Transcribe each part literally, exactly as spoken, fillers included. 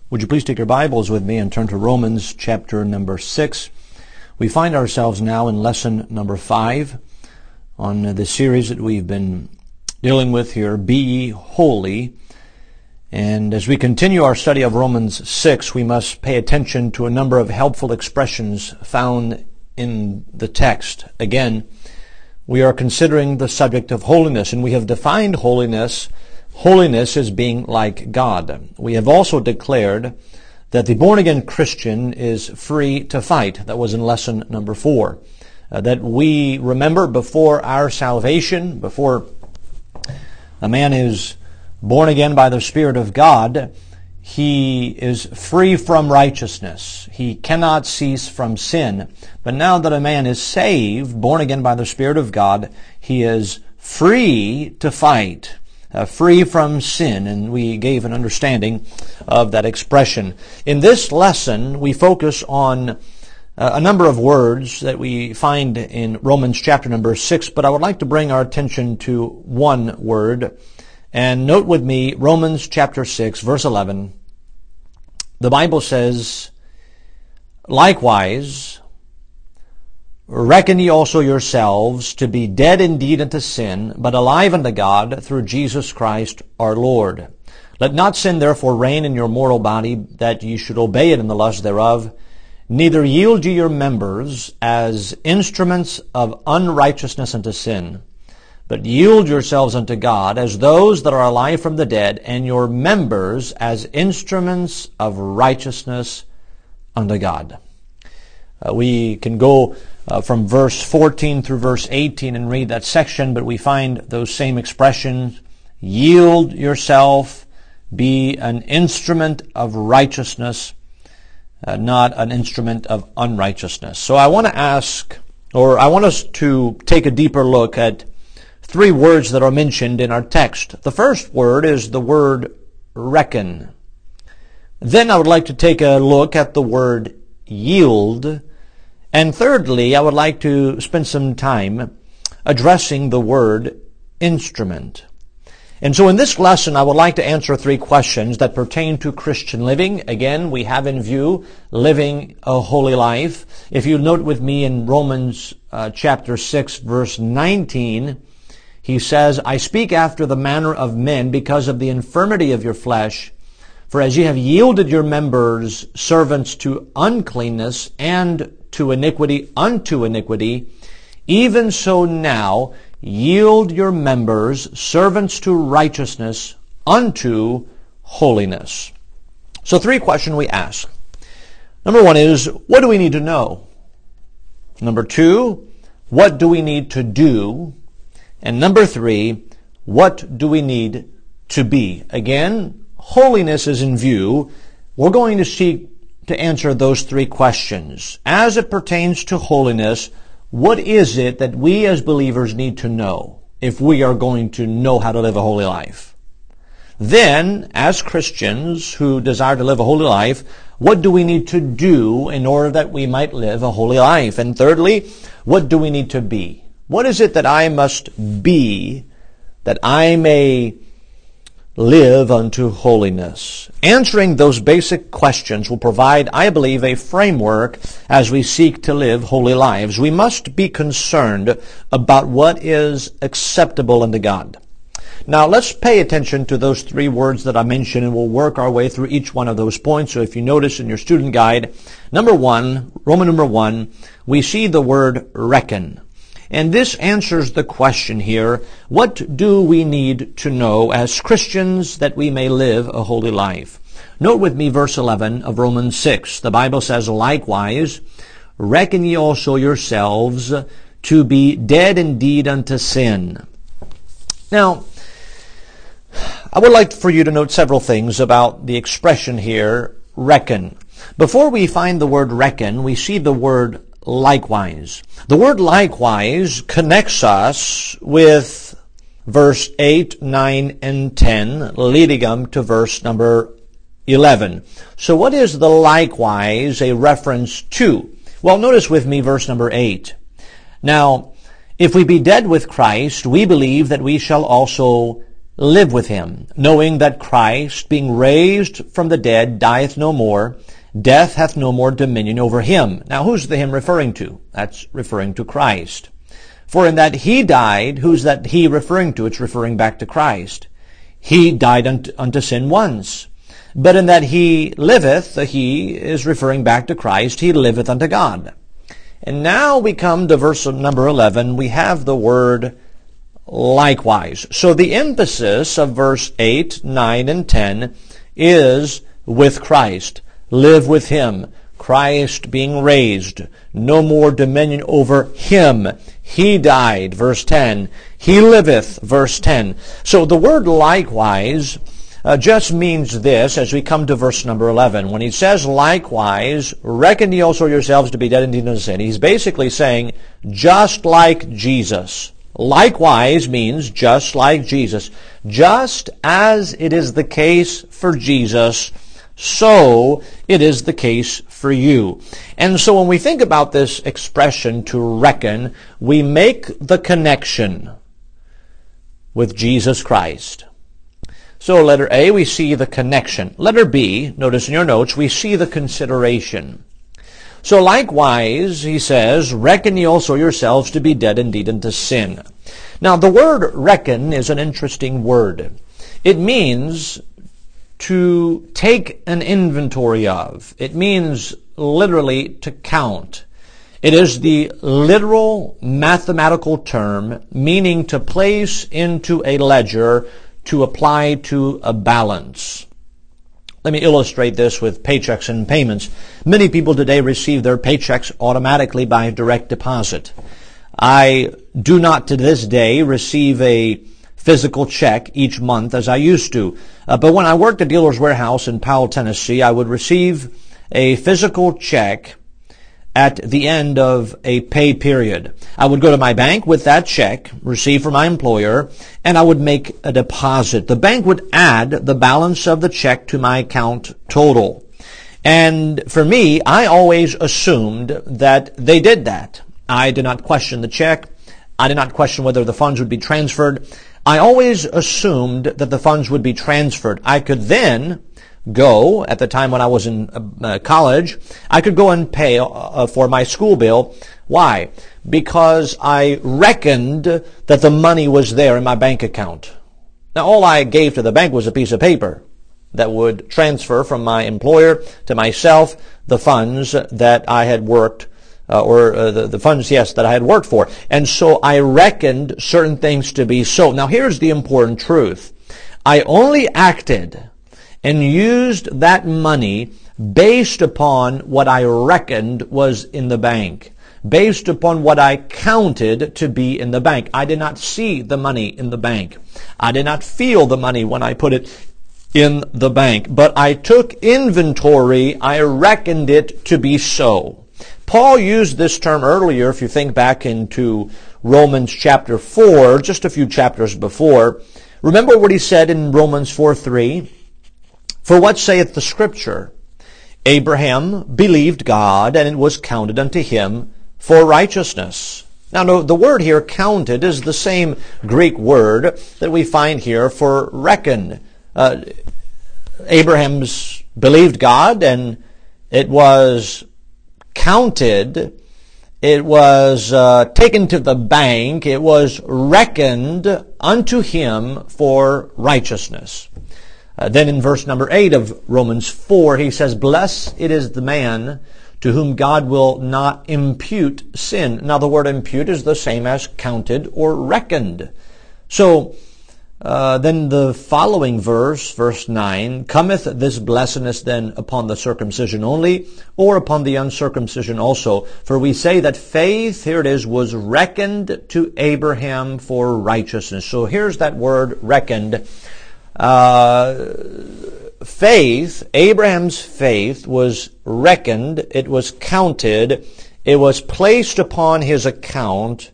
Would you please take your Bibles with me and turn to Romans chapter number six. We find ourselves now in lesson number five on the series that we've been dealing with here, Be Ye Holy. And as we continue our study of Romans six, we must pay attention to a number of helpful expressions found in the text. Again, we are considering the subject of holiness, and we have defined holiness Holiness is being like God. We have also declared that the born-again Christian is free to fight. That was in lesson number four. Uh, that we remember before our salvation, before a man is born again by the Spirit of God, he is free from righteousness. He cannot cease from sin. But now that a man is saved, born again by the Spirit of God, he is free to fight. Uh, free from sin, and we gave an understanding of that expression. In this lesson, we focus on uh, a number of words that we find in Romans chapter number six, but I would like to bring our attention to one word. And note with me Romans chapter six, verse eleven. The Bible says, "Likewise, reckon ye also yourselves to be dead indeed unto sin, but alive unto God through Jesus Christ our Lord. Let not sin therefore reign in your mortal body, that ye should obey it in the lust thereof. Neither yield ye your members as instruments of unrighteousness unto sin, but yield yourselves unto God as those that are alive from the dead, and your members as instruments of righteousness unto God." Uh, we can go uh, from verse fourteen through verse eighteen and read that section, but we find those same expressions. Yield yourself, be an instrument of righteousness, uh, not an instrument of unrighteousness. So I want to ask, or I want us to take a deeper look at three words that are mentioned in our text. The first word is the word reckon. Then I would like to take a look at the word yield. And thirdly, I would like to spend some time addressing the word instrument. And so in this lesson, I would like to answer three questions that pertain to Christian living. Again, we have in view living a holy life. If you note with me in Romans uh, chapter six, verse nineteen, he says, "I speak after the manner of men because of the infirmity of your flesh. For as ye have yielded your members servants to uncleanness and to iniquity unto iniquity, even so now yield your members servants to righteousness unto holiness." So three questions we ask. Number one is, what do we need to know? Number two, what do we need to do? And number three, what do we need to be? Again, holiness is in view. We're going to seek to answer those three questions. As it pertains to holiness, what is it that we as believers need to know if we are going to know how to live a holy life? Then, as Christians who desire to live a holy life, what do we need to do in order that we might live a holy life? And thirdly, what do we need to be? What is it that I must be that I may live unto holiness? Answering those basic questions will provide, I believe, a framework as we seek to live holy lives. We must be concerned about what is acceptable unto God. Now, let's pay attention to those three words that I mentioned, and we'll work our way through each one of those points. So if you notice in your student guide, number one, Roman number one, we see the word reckon. And this answers the question here, what do we need to know as Christians that we may live a holy life? Note with me verse eleven of Romans six. The Bible says, "Likewise, reckon ye also yourselves to be dead indeed unto sin." Now, I would like for you to note several things about the expression here, reckon. Before we find the word reckon, we see the word likewise. The word likewise connects us with verse eight, nine, and ten, leading up to verse number eleven. So what is the likewise a reference to? Well, notice with me verse number eight. "Now, if we be dead with Christ, we believe that we shall also live with him, knowing that Christ, being raised from the dead, dieth no more, death hath no more dominion over him. Now, who's the him referring to? That's referring to Christ. For in that he died, who's that he referring to? It's referring back to Christ. He died unto, unto sin once. But in that he liveth, the he is referring back to Christ. He liveth unto God. And now we come to verse number eleven. We have the word likewise. So the emphasis of verse eight, nine, and ten is with Christ. Live with him. Christ being raised. No more dominion over him. He died, verse ten. He liveth, verse ten. So the word likewise uh, just means this as we come to verse number eleven. When he says likewise, reckon ye also yourselves to be dead indeed unto sin. He's basically saying, just like Jesus. Likewise means just like Jesus. Just as it is the case for Jesus, so it is the case for you. And so when we think about this expression to reckon, we make the connection with Jesus Christ. So letter A, we see the connection. Letter B, notice in your notes, we see the consideration. So likewise, he says, reckon ye also yourselves to be dead indeed unto sin. Now the word reckon is an interesting word. It means to take an inventory of. It means literally to count. It is the literal mathematical term meaning to place into a ledger, to apply to a balance. Let me illustrate this with paychecks and payments. Many people today receive their paychecks automatically by direct deposit. I do not to this day receive a physical check each month as I used to. Uh, but when I worked at Dealer's Warehouse in Powell, Tennessee, I would receive a physical check at the end of a pay period. I would go to my bank with that check received from my employer, and I would make a deposit. The bank would add the balance of the check to my account total. And for me, I always assumed that they did that. I did not question the check. I did not question whether the funds would be transferred. I always assumed that the funds would be transferred. I could then go, at the time when I was in uh, college, I could go and pay uh, for my school bill. Why? Because I reckoned that the money was there in my bank account. Now, all I gave to the bank was a piece of paper that would transfer from my employer to myself the funds that I had worked Uh, or uh, the, the funds, yes, that I had worked for. And so I reckoned certain things to be so. Now here's the important truth. I only acted and used that money based upon what I reckoned was in the bank, based upon what I counted to be in the bank. I did not see the money in the bank. I did not feel the money when I put it in the bank. But I took inventory. I reckoned it to be so. Paul used this term earlier, if you think back into Romans chapter four, just a few chapters before. Remember what he said in Romans four three? For what saith the Scripture? Abraham believed God, and it was counted unto him for righteousness. Now, no, the word here, counted, is the same Greek word that we find here for reckon. Uh, Abraham's believed God, and it was counted, it was uh, taken to the bank, it was reckoned unto him for righteousness. Uh, then in verse number eight of Romans four, he says, blessed it is the man to whom God will not impute sin. Now the word impute is the same as counted or reckoned. So, Uh, then the following verse, verse nine, cometh this blessedness then upon the circumcision only, or upon the uncircumcision also? For we say that faith, here it is, was reckoned to Abraham for righteousness. So here's that word, reckoned. Uh, faith, Abraham's faith was reckoned, it was counted, it was placed upon his account,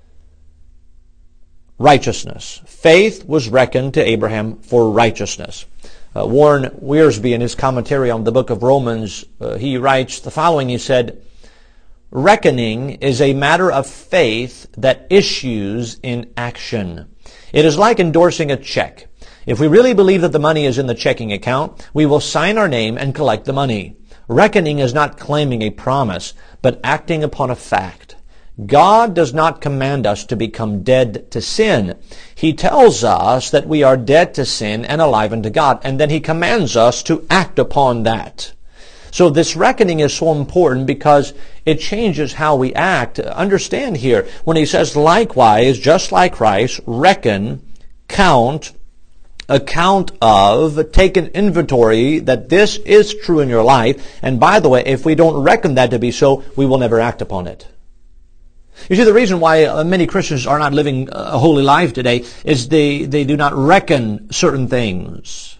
righteousness. Faith was reckoned to Abraham for righteousness. Uh, Warren Wiersbe, in his commentary on the book of Romans, uh, he writes the following. He said, reckoning is a matter of faith that issues in action. It is like endorsing a check. If we really believe that the money is in the checking account, we will sign our name and collect the money. Reckoning is not claiming a promise, but acting upon a fact. God does not command us to become dead to sin. He tells us that we are dead to sin and alive unto God, and then He commands us to act upon that. So this reckoning is so important because it changes how we act. Understand here, when He says, likewise, just like Christ, reckon, count, account of, take an inventory that this is true in your life. And by the way, if we don't reckon that to be so, we will never act upon it. You see, the reason why many Christians are not living a holy life today is they, they do not reckon certain things.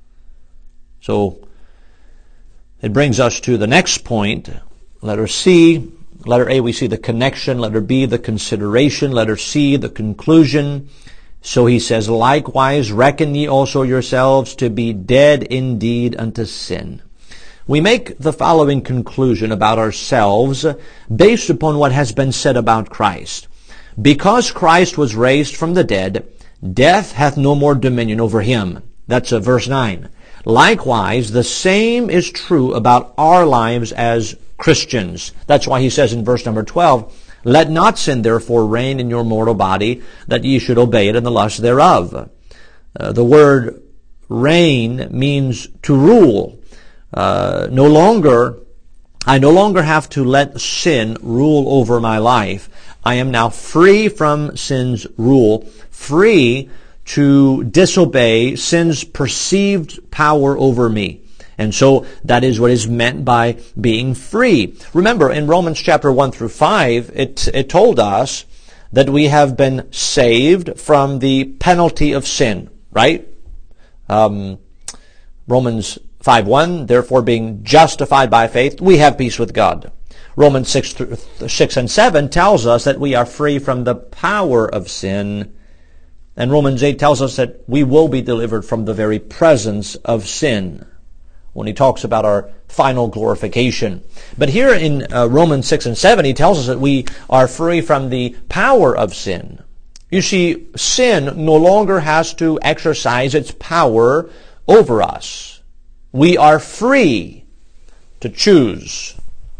So, it brings us to the next point. Letter C. Letter A, we see the connection. Letter B, the consideration. Letter C, the conclusion. So he says, likewise, reckon ye also yourselves to be dead indeed unto sin. We make the following conclusion about ourselves based upon what has been said about Christ. Because Christ was raised from the dead, death hath no more dominion over him. That's uh, verse nine. Likewise, the same is true about our lives as Christians. That's why he says in verse number twelve, let not sin therefore reign in your mortal body, that ye should obey it in the lust thereof. Uh, the word reign means to rule. Uh, no longer, I no longer have to let sin rule over my life. I am now free from sin's rule, free to disobey sin's perceived power over me. And so that is what is meant by being free. Remember, in Romans chapter one through five, it, it told us that we have been saved from the penalty of sin, right? Um, Romans five one, therefore being justified by faith, we have peace with God. Romans six, six and seven tells us that we are free from the power of sin. And Romans eight tells us that we will be delivered from the very presence of sin when he talks about our final glorification. But here in uh, Romans six and seven, he tells us that we are free from the power of sin. You see, sin no longer has to exercise its power over us. We are free to choose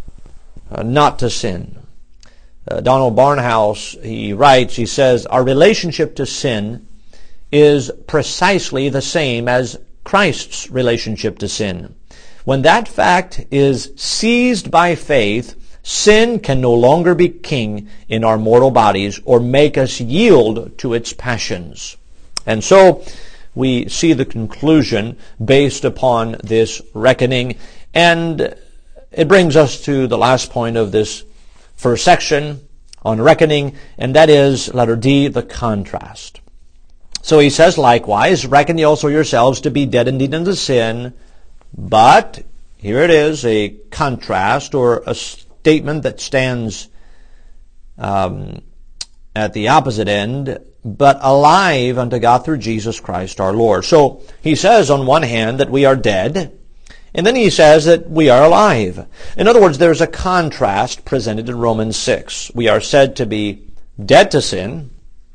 uh, not to sin. Uh, Donald Barnhouse, he writes, he says, our relationship to sin is precisely the same as Christ's relationship to sin. When that fact is seized by faith, sin can no longer be king in our mortal bodies or make us yield to its passions. And so, we see the conclusion based upon this reckoning. And it brings us to the last point of this first section on reckoning, and that is, letter D, the contrast. So he says, likewise, reckon ye also yourselves to be dead indeed unto sin, but, here it is, a contrast or a statement that stands um, at the opposite end, but alive unto God through Jesus Christ our Lord. So he says on one hand that we are dead, and then he says that we are alive. In other words, there's a contrast presented in Romans six. We are said to be dead to sin,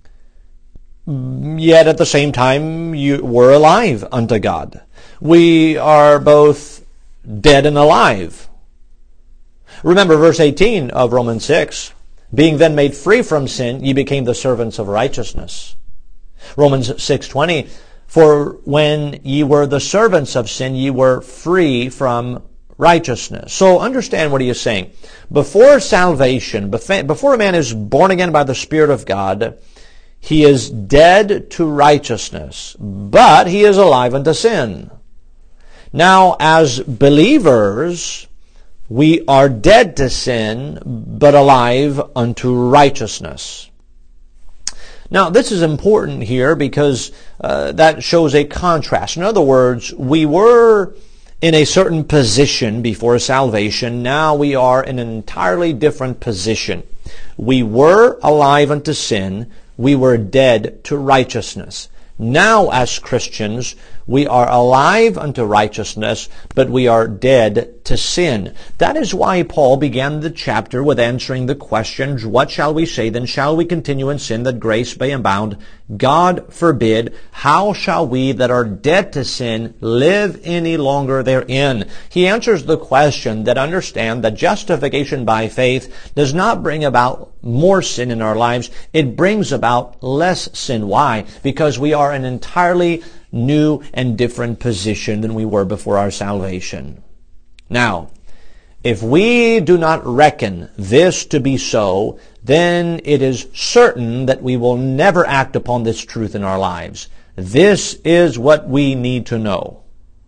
yet at the same time you were alive unto God. We are both dead and alive. Remember verse eighteen of Romans six. Being then made free from sin, ye became the servants of righteousness. Romans six twenty, for when ye were the servants of sin, ye were free from righteousness. So understand what he is saying. Before salvation, before a man is born again by the Spirit of God, he is dead to righteousness, but he is alive unto sin. Now, as believers, we are dead to sin, but alive unto righteousness. Now, this is important here because uh, that shows a contrast. In other words, we were in a certain position before salvation. Now we are in an entirely different position. We were alive unto sin. We were dead to righteousness. Now, as Christians, We are alive unto righteousness, but we are dead to sin. That is why Paul began the chapter with answering the questions, what shall we say then? Shall we continue in sin that grace may abound? God forbid. How shall we that are dead to sin live any longer therein? He answers the question that understand that justification by faith does not bring about more sin in our lives. It brings about less sin. Why? Because we are in an entirely new and different position than we were before our salvation. Now, if we do not reckon this to be so, then it is certain that we will never act upon this truth in our lives. This is what we need to know.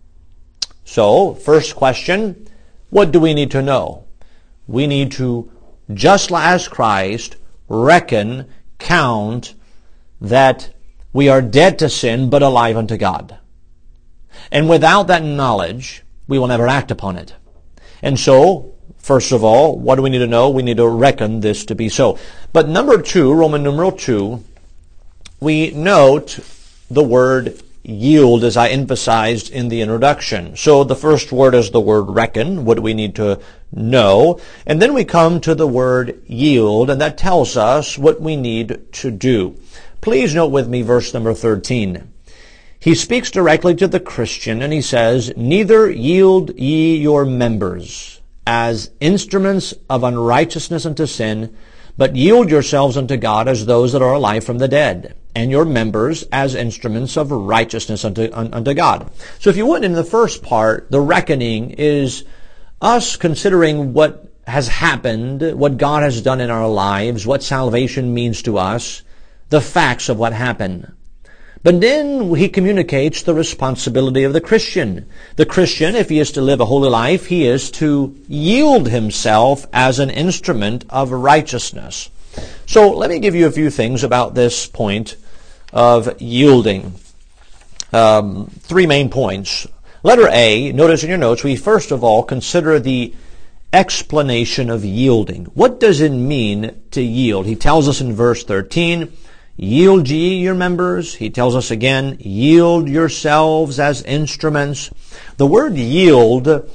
So, first question, what do we need to know? We need to, just as Christ, reckon, count that we are dead to sin, but alive unto God. And without that knowledge, we will never act upon it. And so, first of all, what do we need to know? We need to reckon this to be so. But number two, Roman numeral two, we note the word yield, as I emphasized in the introduction. So the first word is the word reckon. What do we need to know? And then we come to the word yield, and that tells us what we need to do. Please note with me verse number thirteen. He speaks directly to the Christian, and he says, neither yield ye your members as instruments of unrighteousness unto sin, but yield yourselves unto God as those that are alive from the dead, and your members as instruments of righteousness unto, unto God. So if you would, in the first part, the reckoning is us considering what has happened, what God has done in our lives, what salvation means to us, the facts of what happened. But then he communicates the responsibility of the Christian. The Christian, if he is to live a holy life, he is to yield himself as an instrument of righteousness. So let me give you a few things about this point of yielding. Um, three main points. Letter A, notice in your notes, we first of all consider the explanation of yielding. What does it mean to yield? He tells us in verse thirteen, yield ye your members. He tells us again, yield yourselves as instruments. The word yield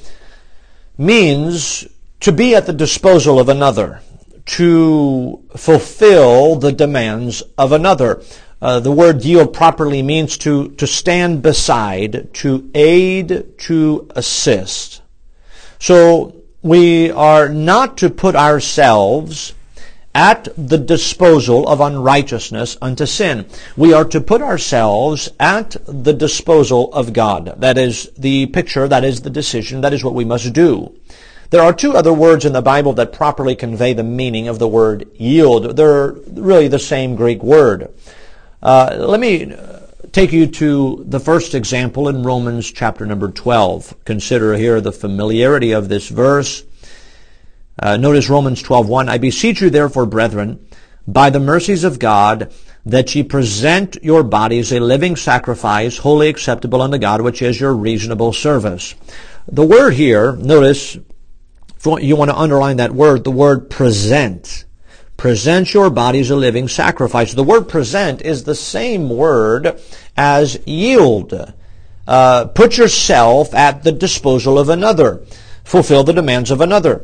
means to be at the disposal of another, to fulfill the demands of another. Uh, the word yield properly means to, to stand beside, to aid, to assist. So we are not to put ourselves at the disposal of unrighteousness unto sin. We are to put ourselves at the disposal of God. That is the picture, that is the decision, that is what we must do. There are two other words in the Bible that properly convey the meaning of the word yield. They're really the same Greek word. Uh, let me take you to the first example in Romans chapter number twelve. Consider here the familiarity of this verse. Uh, notice Romans twelve one. I beseech you therefore, brethren, by the mercies of God, that ye present your bodies a living sacrifice, wholly acceptable unto God, which is your reasonable service. The word here, notice, you want to underline that word, the word present. Present your bodies a living sacrifice. The word present is the same word as yield. Uh, put yourself at the disposal of another. Fulfill the demands of another.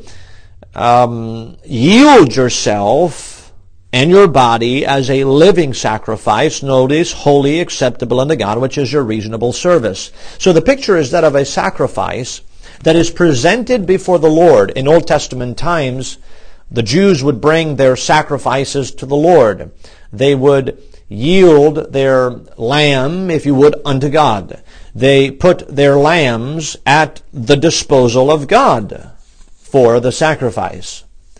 Um, yield yourself and your body as a living sacrifice, notice, wholly acceptable unto God, which is your reasonable service. So the picture is that of a sacrifice that is presented before the Lord. In Old Testament times, the Jews would bring their sacrifices to the Lord. They would yield their lamb, if you would, unto God. They put their lambs at the disposal of God for the sacrifice.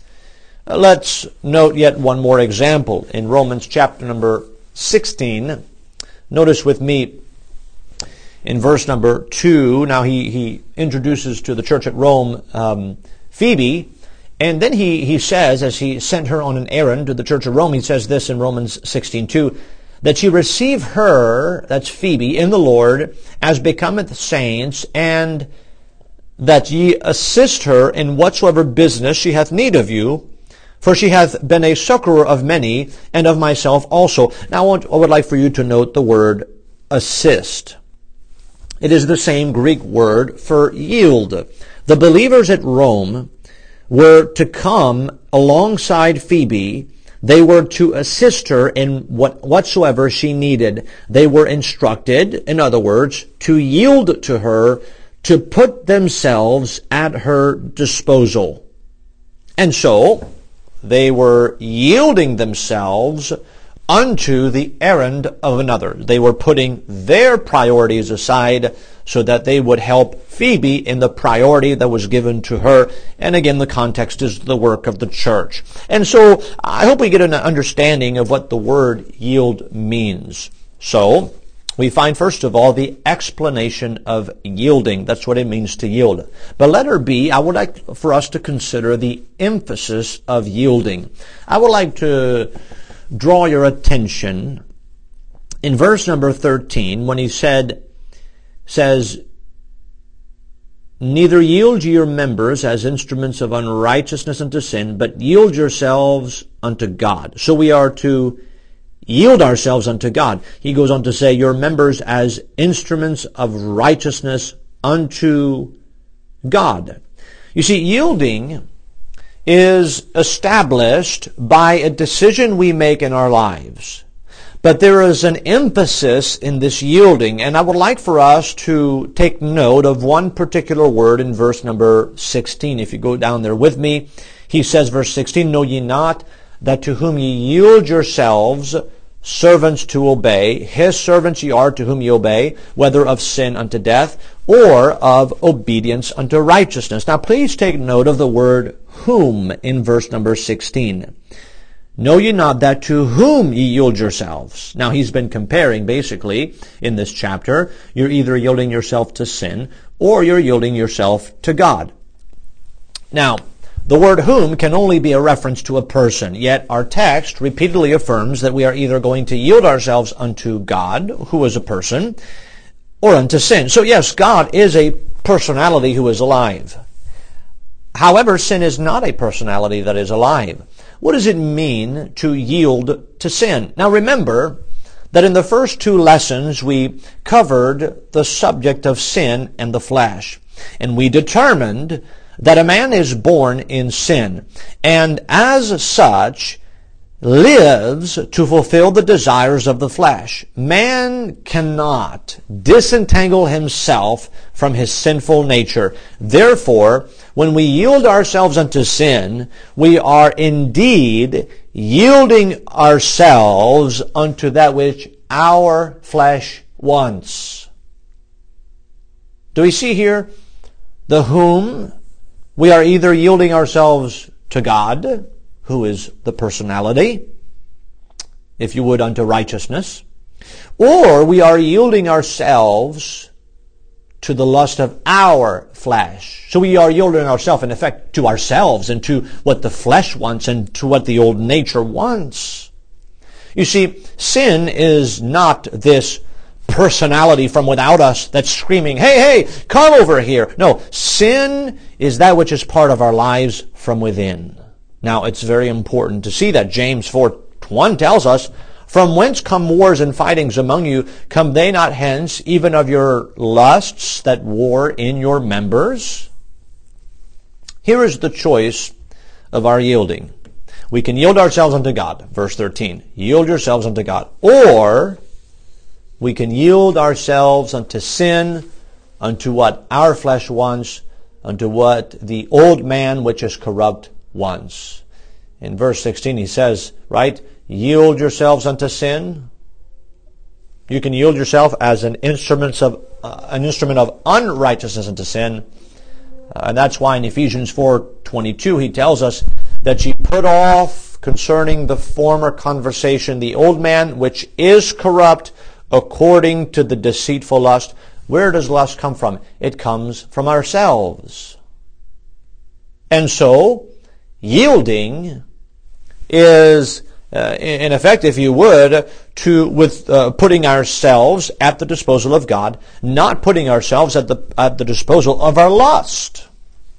Let's note yet one more example in Romans chapter number sixteen. Notice with me in verse number two. Now he, he introduces to the church at Rome um, Phoebe, and then he, he says, as he sent her on an errand to the church of Rome, he says this in Romans sixteen two, that ye receive her, that's Phoebe, in the Lord, as becometh saints, and that ye assist her in whatsoever business she hath need of you, for she hath been a succorer of many, and of myself also. Now I, want, I would like for you to note the word assist. It is the same Greek word for yield. The believers at Rome were to come alongside Phoebe. They were to assist her in what, whatsoever she needed. They were instructed, in other words, to yield to her, to put themselves at her disposal. And so, they were yielding themselves unto the errand of another. They were putting their priorities aside so that they would help Phoebe in the priority that was given to her. And again, the context is the work of the church. And so, I hope we get an understanding of what the word yield means. So, we find first of all the explanation of yielding. That's what it means to yield. But letter B, I would like for us to consider the emphasis of yielding. I would like to draw your attention in verse number thirteen when he said, says, neither yield ye your members as instruments of unrighteousness unto sin, but yield yourselves unto God. So we are to yield ourselves unto God. He goes on to say, your members as instruments of righteousness unto God. You see, yielding is established by a decision we make in our lives. But there is an emphasis in this yielding, and I would like for us to take note of one particular word in verse number sixteen. If you go down there with me, he says, verse sixteen, know ye not that to whom ye yield yourselves servants to obey, his servants ye are to whom ye obey, whether of sin unto death, or of obedience unto righteousness. Now please take note of the word whom in verse number sixteen. Know ye not that to whom ye yield yourselves? Now he's been comparing basically in this chapter, you're either yielding yourself to sin or you're yielding yourself to God. Now, the word whom can only be a reference to a person, yet our text repeatedly affirms that we are either going to yield ourselves unto God, who is a person, or unto sin. So yes, God is a personality who is alive. However, sin is not a personality that is alive. What does it mean to yield to sin? Now remember that in the first two lessons we covered the subject of sin and the flesh. And we determined that a man is born in sin, and as such lives to fulfill the desires of the flesh. Man cannot disentangle himself from his sinful nature. Therefore, when we yield ourselves unto sin, we are indeed yielding ourselves unto that which our flesh wants. Do we see here the whom? We are either yielding ourselves to God, who is the personality, if you would, unto righteousness, or we are yielding ourselves to the lust of our flesh. So we are yielding ourselves, in effect, to ourselves and to what the flesh wants and to what the old nature wants. You see, sin is not this personality from without us that's screaming, hey, hey, come over here. No, sin is that which is part of our lives from within. Now, it's very important to see that. James four one tells us, from whence come wars and fightings among you? Come they not hence, even of your lusts that war in your members? Here is the choice of our yielding. We can yield ourselves unto God. Verse thirteen, yield yourselves unto God. Or we can yield ourselves unto sin, unto what our flesh wants, unto what the old man which is corrupt wants. In verse sixteen he says, right, yield yourselves unto sin. You can yield yourself as an instrument of uh, an instrument of unrighteousness unto sin. Uh, and that's why in Ephesians four twenty-two he tells us that ye put off concerning the former conversation the old man which is corrupt according to the deceitful lust. Where does lust come from? It comes from ourselves. And so, yielding is, uh, in effect, if you would, to with uh, putting ourselves at the disposal of God, not putting ourselves at the at the disposal of our lust.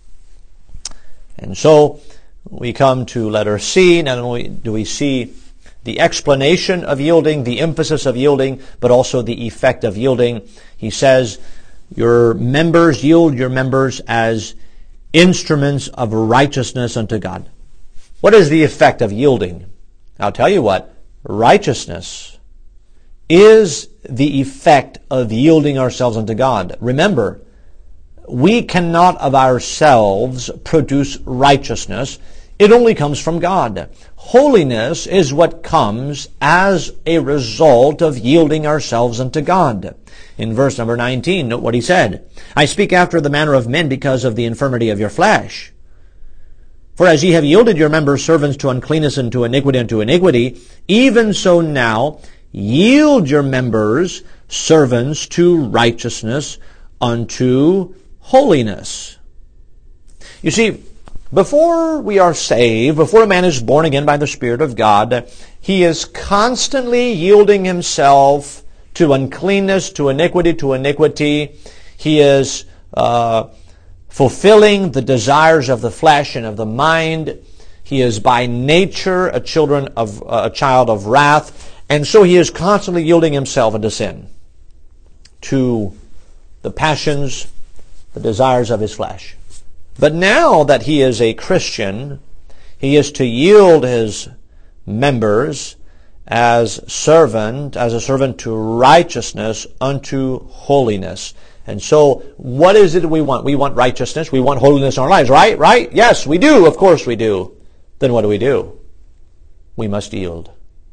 And so, we come to letter C. Not only do we see the explanation of yielding, the emphasis of yielding, but also the effect of yielding. He says, your members, yield your members as instruments of righteousness unto God. What is the effect of yielding? I'll tell you what, righteousness is the effect of yielding ourselves unto God. Remember, we cannot of ourselves produce righteousness. It only comes from God. Holiness is what comes as a result of yielding ourselves unto God. In verse number nineteen, note what he said. I speak after the manner of men because of the infirmity of your flesh. For as ye have yielded your members servants to uncleanness and to iniquity and to iniquity, even so now yield your members servants to righteousness unto holiness. You see, before we are saved, before a man is born again by the Spirit of God, he is constantly yielding himself to uncleanness, to iniquity, to iniquity. He is uh, fulfilling the desires of the flesh and of the mind. He is by nature a children of uh, a child of wrath, and so he is constantly yielding himself into sin, to the passions, the desires of his flesh. But now that he is a Christian, he is to yield his members as servant, as a servant to righteousness unto holiness. And so, what is it we want? We want righteousness. We want holiness in our lives, right? Right? Yes, we do. Of course we do. Then what do we do? We must yield.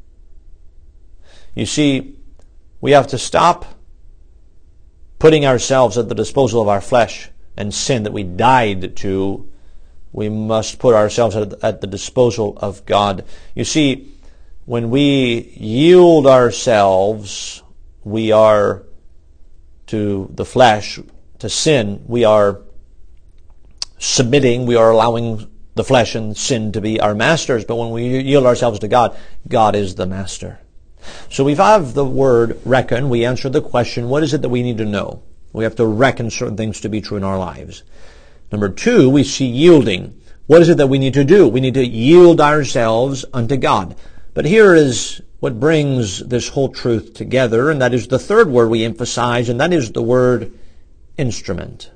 You see, we have to stop putting ourselves at the disposal of our flesh and sin that we died to. We must put ourselves at the disposal of God. You see, when we yield ourselves, we are to the flesh, to sin, we are submitting, we are allowing the flesh and sin to be our masters. But when we yield ourselves to God, God is the master. So we have the word reckon. We answer the question, what is it that we need to know? We have to reckon certain things to be true in our lives. Number two, we see yielding. What is it that we need to do? We need to yield ourselves unto God. But here is what brings this whole truth together, and that is the third word we emphasize, and that is the word instrument.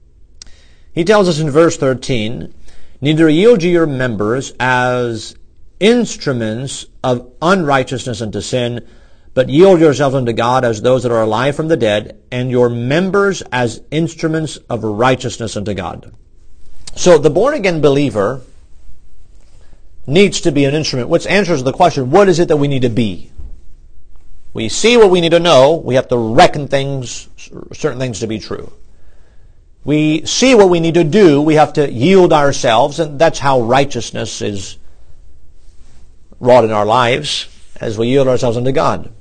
He tells us in verse thirteen, neither yield ye your members as instruments of unrighteousness unto sin, but yield yourselves unto God as those that are alive from the dead, and your members as instruments of righteousness unto God. So the born-again believer needs to be an instrument, which answers the question, what is it that we need to be? We see what we need to know. We have to reckon things, certain things to be true. We see what we need to do. We have to yield ourselves, and that's how righteousness is wrought in our lives, as we yield ourselves unto God.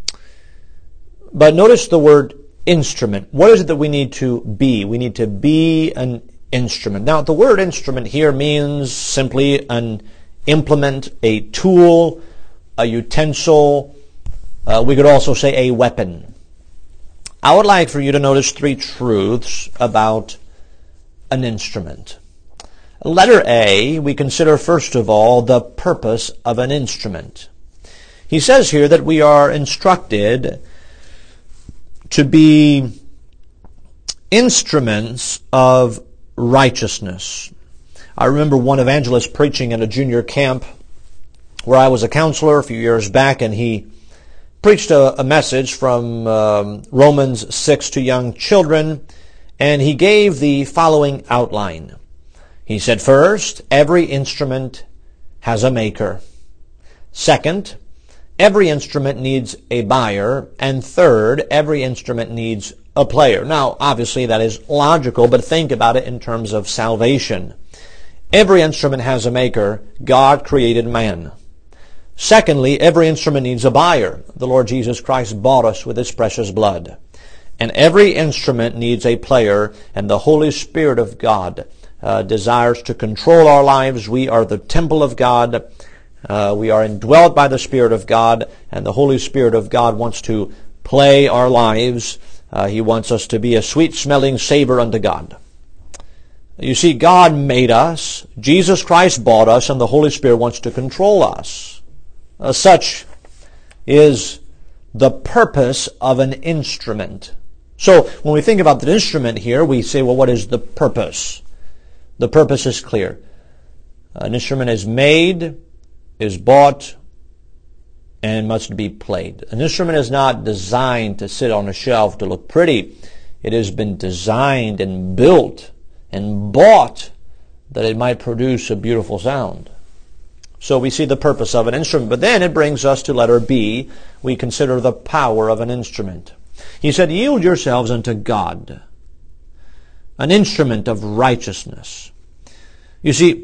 But notice the word instrument. What is it that we need to be? We need to be an instrument. Now, the word instrument here means simply an implement, a tool, a utensil. Uh, we could also say a weapon. I would like for you to notice three truths about an instrument. Letter A, we consider first of all the purpose of an instrument. He says here that we are instructed to be instruments of righteousness. I remember one evangelist preaching at a junior camp where I was a counselor a few years back, and he preached a, a message from um, Romans six to young children, and he gave the following outline. He said, first, every instrument has a maker. Second, every instrument needs a buyer. And third, every instrument needs a player. Now, obviously that is logical, but think about it in terms of salvation. Every instrument has a maker. God created man. Secondly, every instrument needs a buyer. The Lord Jesus Christ bought us with His precious blood. And every instrument needs a player, and the Holy Spirit of God uh, desires to control our lives. We are the temple of God. Uh, we are indwelt by the Spirit of God, and the Holy Spirit of God wants to play our lives. Uh, he wants us to be a sweet-smelling savor unto God. You see, God made us, Jesus Christ bought us, and the Holy Spirit wants to control us. Uh, such is the purpose of an instrument. So when we think about the instrument here, we say, well, what is the purpose? The purpose is clear. An instrument is made, is bought, and must be played. An instrument is not designed to sit on a shelf to look pretty. It has been designed and built and bought that it might produce a beautiful sound. So we see the purpose of an instrument. But then it brings us to letter B. We consider the power of an instrument. He said, yield yourselves unto God, an instrument of righteousness. You see,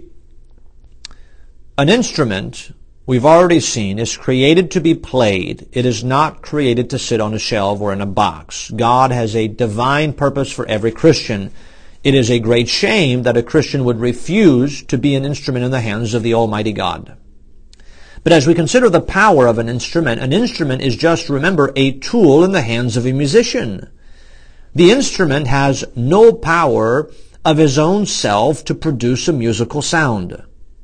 an instrument, we've already seen, is created to be played. It is not created to sit on a shelf or in a box. God has a divine purpose for every Christian. It is a great shame that a Christian would refuse to be an instrument in the hands of the Almighty God. But as we consider the power of an instrument, an instrument is just, remember, a tool in the hands of a musician. The instrument has no power of his own self to produce a musical sound.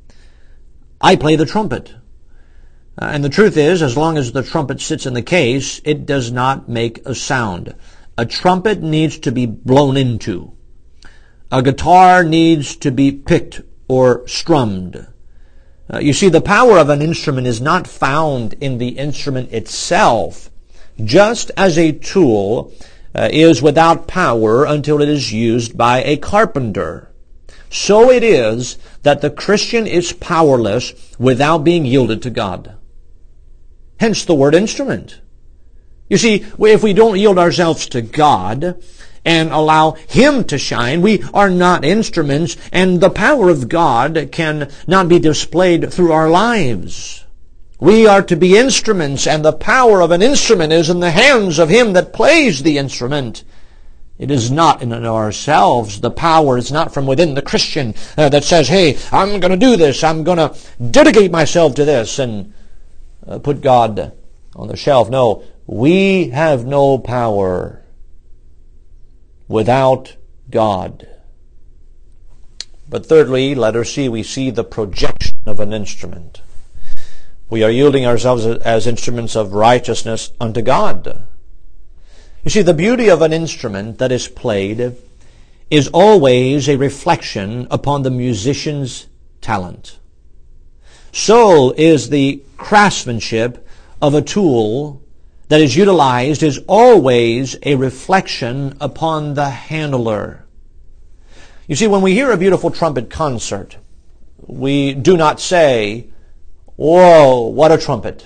I play the trumpet. Uh, and the truth is, as long as the trumpet sits in the case, it does not make a sound. A trumpet needs to be blown into. A guitar needs to be picked or strummed. Uh, you see, the power of an instrument is not found in the instrument itself, just as a tool uh, is without power until it is used by a carpenter. So it is that the Christian is powerless without being yielded to God. Hence the word instrument. You see, if we don't yield ourselves to God and allow Him to shine, we are not instruments, and the power of God can not be displayed through our lives. We are to be instruments, and the power of an instrument is in the hands of Him that plays the instrument. It is not in ourselves. The power is not from within the Christian uh, that says, hey, I'm going to do this. I'm going to dedicate myself to this and uh, put God on the shelf. No, we have no power without God. But thirdly, letter C, we see the projection of an instrument. We are yielding ourselves as instruments of righteousness unto God. You see, the beauty of an instrument that is played is always a reflection upon the musician's talent. So is the craftsmanship of a tool that is utilized is always a reflection upon the handler. You see, when we hear a beautiful trumpet concert, we do not say, whoa, what a trumpet.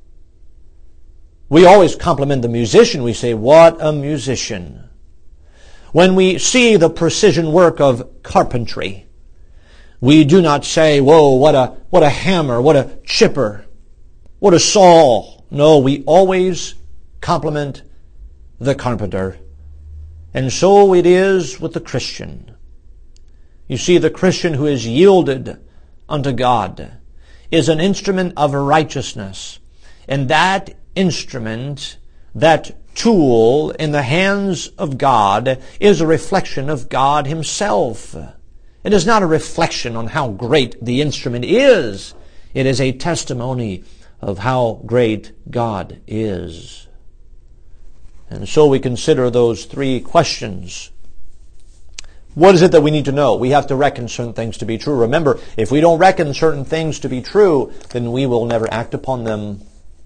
We always compliment the musician. We say, what a musician. When we see the precision work of carpentry, we do not say, whoa, what a, what a hammer, what a chipper, what a saw. No, we always compliment the carpenter. And so it is with the Christian. You see, the Christian who is yielded unto God is an instrument of righteousness. And that instrument, that tool in the hands of God, is a reflection of God Himself. It is not a reflection on how great the instrument is. It is a testimony of how great God is. And so we consider those three questions. What is it that we need to know? We have to reckon certain things to be true. Remember, if we don't reckon certain things to be true, then we will never act upon them.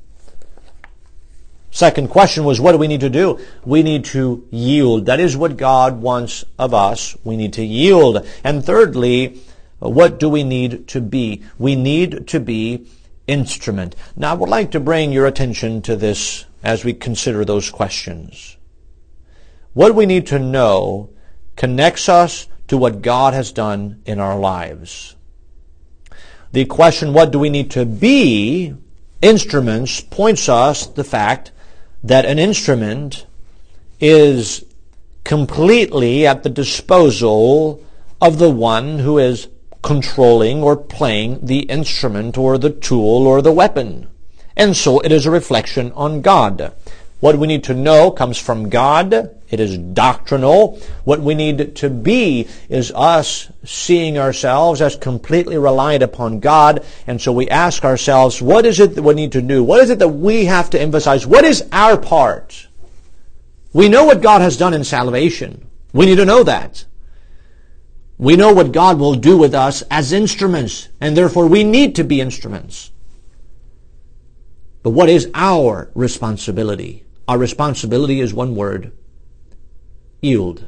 Second question was, what do we need to do? We need to yield. That is what God wants of us. We need to yield. And thirdly, what do we need to be? We need to be instrument. Now, I would like to bring your attention to this as we consider those questions. What we need to know connects us to what God has done in our lives. The question, what do we need to be instruments, points us to the fact that an instrument is completely at the disposal of the one who is controlling or playing the instrument or the tool or the weapon. And so it is a reflection on God. What we need to know comes from God. It is doctrinal. What we need to be is us seeing ourselves as completely reliant upon God. And so we ask ourselves, what is it that we need to do? What is it that we have to emphasize? What is our part? We know what God has done in salvation. We need to know that. We know what God will do with us as instruments, and therefore we need to be instruments. But what is our responsibility? Our responsibility is one word: yield.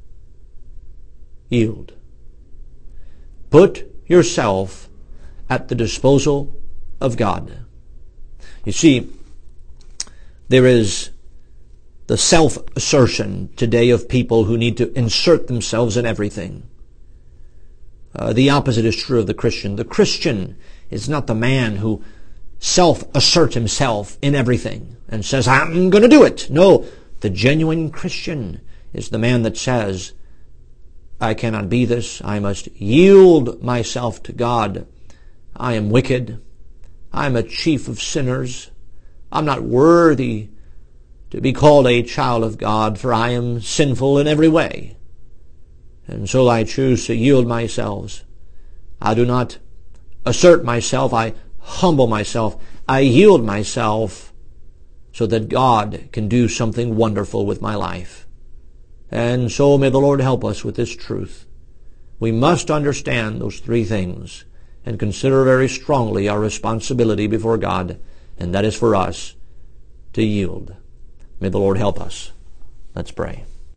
Yield. Put yourself at the disposal of God. You see, there is the self-assertion today of people who need to insert themselves in everything. Uh, the opposite is true of the Christian. The Christian is not the man who self-asserts himself in everything and says, I'm going to do it. No, the genuine Christian is the man that says, I cannot be this. I must yield myself to God. I am wicked. I am a chief of sinners. I'm not worthy to be called a child of God, for I am sinful in every way. And so I choose to yield myself. I do not assert myself. I humble myself. I yield myself so that God can do something wonderful with my life. And so may the Lord help us with this truth. We must understand those three things and consider very strongly our responsibility before God, and that is for us to yield. May the Lord help us. Let's pray.